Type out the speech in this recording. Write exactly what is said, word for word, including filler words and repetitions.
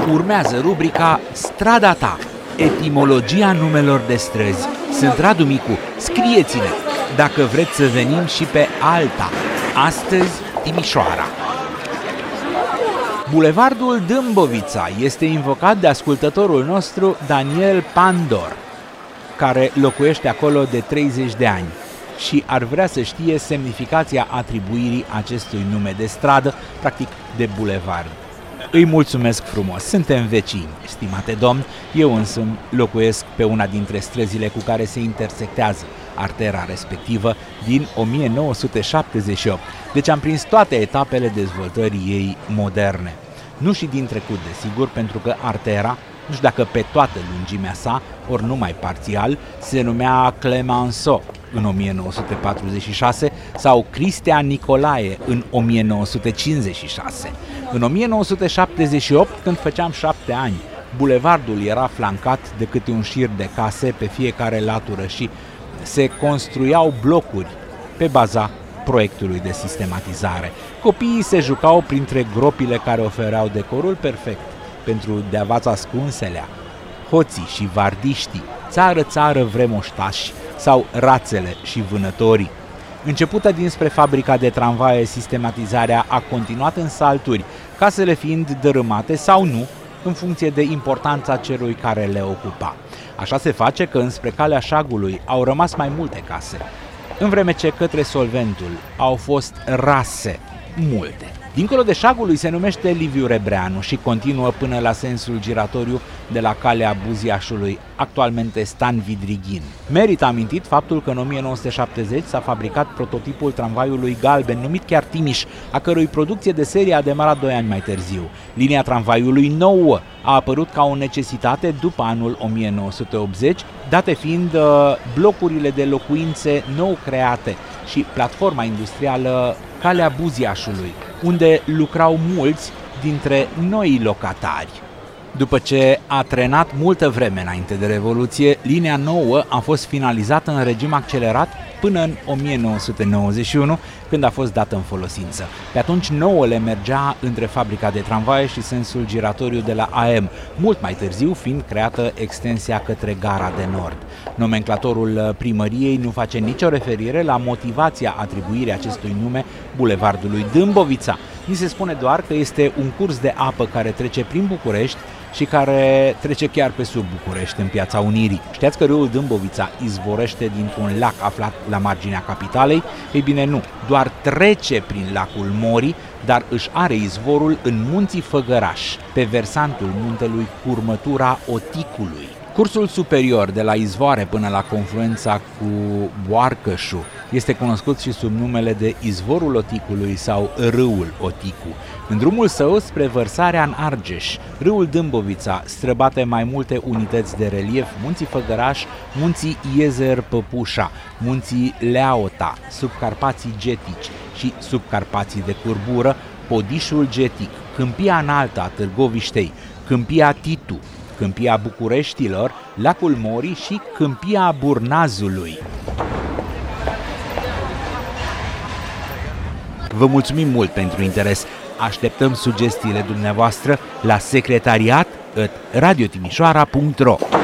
Urmează rubrica Strada ta, etimologia numelor de străzi. Sunt Radu Micu, scrieți-ne dacă vreți să venim și pe alta. Astăzi, Timișoara. Bulevardul Dâmbovița este invocat de ascultătorul nostru Daniel Pandor, care locuiește acolo de treizeci de ani și ar vrea să știe semnificația atribuirii acestui nume de stradă, practic de bulevard. Îi mulțumesc frumos, suntem vecini, stimate domn, eu însumi locuiesc pe una dintre străzile cu care se intersectează artera respectivă din o mie nouă sute șaptezeci și opt, deci am prins toate etapele dezvoltării ei moderne. Nu și din trecut, desigur, pentru că artera, nu știu dacă pe toată lungimea sa, ori numai parțial, se numea Clemenceau în o mie nouă sute patruzeci și șase sau Cristian Nicolae în o mie nouă sute cincizeci și șase. În o mie nouă sute șaptezeci și opt, când făceam șapte ani, bulevardul era flancat de câte un șir de case pe fiecare latură și se construiau blocuri pe baza proiectului de sistematizare. Copiii se jucau printre gropile care ofereau decorul perfect pentru de-avați ascunselea, hoții și vardiștii, țară-țară vremoștași sau rațele și vânătorii. Începută dinspre fabrica de tramvaie, sistematizarea a continuat în salturi, casele fiind dărâmate sau nu, în funcție de importanța celui care le ocupa. Așa se face că înspre calea Șagului au rămas mai multe case, în vreme ce către Solventul au fost rase multe. Dincolo de Șagului se numește Liviu Rebreanu și continuă până la sensul giratoriu de la calea Buziașului, actualmente Stan Vidrighin. Merită amintit faptul că în o mie nouă sute șaptezeci s-a fabricat prototipul tramvaiului galben, numit chiar Timiș, a cărui producție de serie a demarat doi ani mai târziu. Linia tramvaiului nouă a apărut ca o necesitate după anul o mie nouă sute optzeci, date fiind uh, blocurile de locuințe nou create și platforma industrială Calea Buziașului, unde lucrau mulți dintre noii locatari. După ce a trenat multă vreme înainte de Revoluție, linia nouă a fost finalizată în regim accelerat până în o mie nouă sute nouăzeci și unu, când a fost dată în folosință. Pe atunci nouăle mergea între fabrica de tramvaie și sensul giratoriu de la A M, mult mai târziu fiind creată extensia către Gara de Nord. Nomenclatorul primăriei nu face nicio referire la motivația atribuirii acestui nume bulevardului Dâmbovița. Ni se spune doar că este un curs de apă care trece prin București și care trece chiar pe sub București, în Piața Unirii. Știați că râul Dâmbovița izvorește dintr-un lac aflat la marginea capitalei? Ei bine, nu, doar trece prin lacul Mori, dar își are izvorul în munții Făgăraș, pe versantul muntelui Curmătura Oticului. Cursul superior de la izvoare până la confluența cu Boarcășu este cunoscut și sub numele de Izvorul Oticului sau Râul Oticu. În drumul său spre vărsarea în Argeș, râul Dâmbovița străbate mai multe unități de relief: munții Făgăraș, munții Iezer-Păpușa, munții Leaota, subcarpații Getici și subcarpații de curbură, Podișul Getic, Câmpia Înaltă a Târgoviștei, Câmpia Titu, Câmpia Bucureștilor, lacul Mori și Câmpia Burnazului. Vă mulțumim mult pentru interes. Așteptăm sugestiile dumneavoastră la secretariat at radiotimișoara punct ro.